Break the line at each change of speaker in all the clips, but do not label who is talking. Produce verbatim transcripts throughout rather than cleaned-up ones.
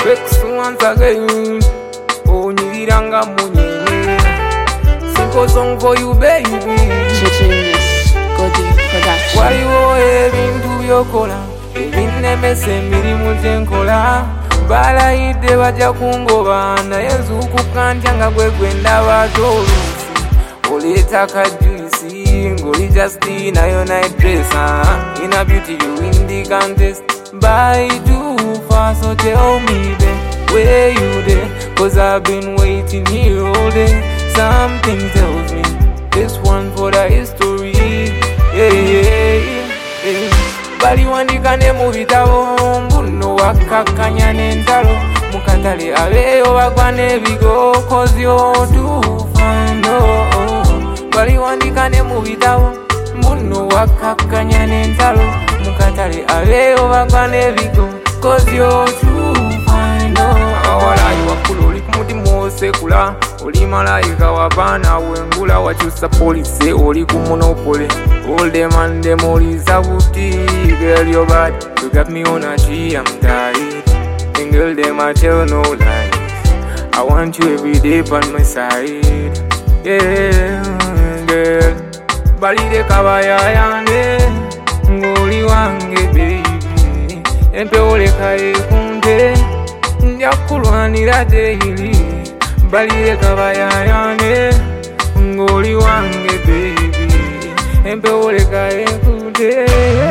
Rex once again. Oh, Niranga Munye. Simple song for you, baby.
Genius, Goody Production.
Why you heading to your collar? Even never say me mutenkola. Bala ide baja kungoba na yezuku kanjanga gwegwenda batolu. Olitaka juicy, ngoli Justina yo night dress. In a beauty you win the contest. By too far, so tell me then where you there? Cause I've been waiting here all day. Something tells me this one for the history. Yeah, yeah, yeah. Bali wandikane mubitabo mbuno wakakanya nentalo mukatale abeyo bagwane bigo cause you're too fine. Oh, oh. Bali wandikane mubitabo mbuno wakakanya nentalo mukatale abeyo bagwane bigo cause you're too fine. Oh, awala iwakulu oli kumuti mosekula oli malayika wabana wengula wachusa polisi oli kumonopole. All them and them all is a booty. Girl, you're bad, you got me on a G, I'm tired. And girl, them I tell no lies. I want you every day by my side. Yeah, girl. Bali de kabaya yande ngoli wange baby. Empe ole kae kunde nyakulwanira daily. Bali de kabaya yande ngoli wange baby. Empe ole kae kunde.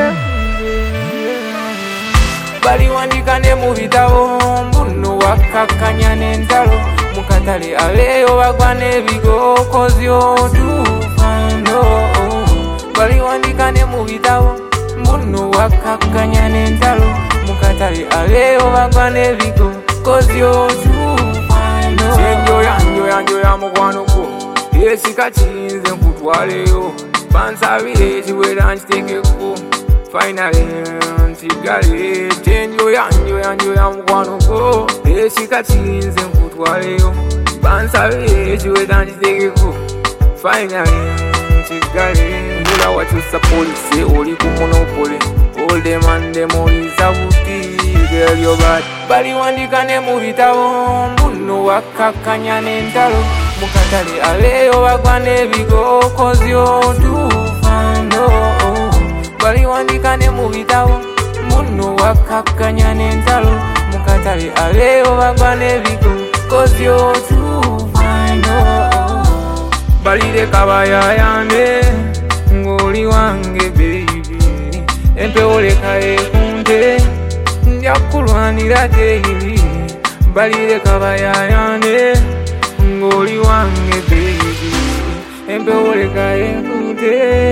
Bali wandikane mubitabo mbuno wakakanya nentalo mukatale abeyo bagwane bigo cause you're too fine. Oh, oh. Bali wandikane mubitabo mbuno wakakanya nentalo mukatale abeyo bagwane bigo cause you're too fine. Oh, chenjo yanjo yanjo ya mukwano ko yesika chinze nkutwaleyo bansabire chiwera nchitekeko finally ntigale chenjo yanjo yanjo ya mukwano ko yesika chinze nkutwaleyo bansabire chiwera nchitekeko finally ntigale mbula wachusa polisi oli kumonopole. All them and them all is a booty. Girl, you're bad. Bali wandikane mubitabo mbuno wakakanya nentalo mukatale abeyo bagwane bigo cause you're too fine. Oh, oh. Bali wandikane mubitabo mbuno wakakanya nentalo mukatale abeyo bagwane bigo cause you're too fine. Oh, oh. Bali de kabaya yande ngoli wange baby. Empe ole kae kunde nyakulwanira daily. Bali de kabaya yande ngoli wange baby. Empe ole kae kunde.